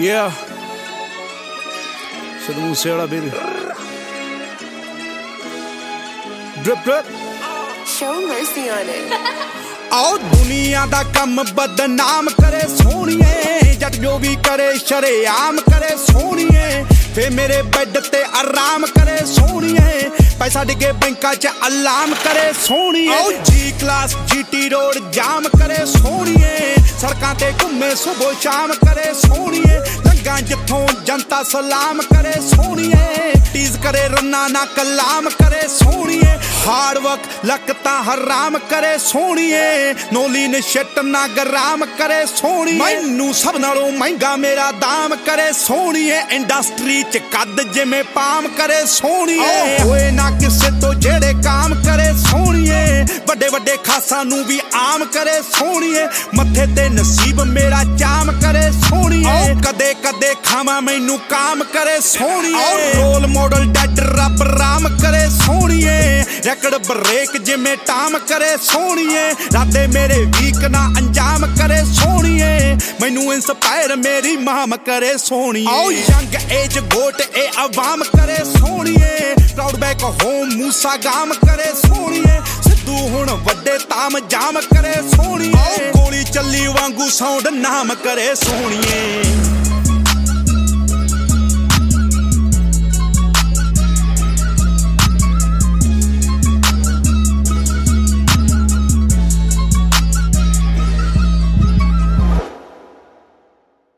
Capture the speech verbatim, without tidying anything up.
Yeah. Sidhu Moosewala, baby. Drip, drip. Show mercy on it. आओ दुनिया दा कम बदनाम करे सोनिए, जट जो भी करे शरेआम करे सोनिए, फे मेरे बेड ते आराम करे सोनिए, पैसा डिगे बैंका च अलाम करे सोनिए, आओ जी क्लास जीटी रोड जाम करे सोनिए, सड़कां ते घूमे सुबह शाम करे सोनिए, लंगा जिथों जनता सलाम करे सोनिए, टीज करे रन्ना ना कलाम करे सोनिए, हार्ड वर्क लकता हराम करे सोनिए, नोली ने शिट ना गराम करे सोनिए, मैनू सब नालों महंगा मेरा दाम करे सोनिए, इंडस्ट्री च कद जिमें पाम करे सोनिए, होए ना किसे तो जेड़े काम करे सोनिए, बड़े बड़े खासा नू भी आम करे सोनिए, मथे ते नसीब मेरा जाम करे सोनिए, कदे कदे खावा मैनू काम करे सोनिए, रोल मॉडल डैड रब राम करे सोनिए, रकड़ ब्रेक जिमें टाम करे सोनिए, राते मेरे वीक ना अंजाम करे सोनिए, मैनू इंस्पायर मेरी माम करे सोनिए, आओ यंग एज गोट ए अवाम करे सोनिए, प्राउड बैक होम मूसा गाम करे सोनिए, सिद्धू हुण वड्डे ताम जाम करे सोनिए, गोली चली वांगू साउंड नाम करे सोनिए।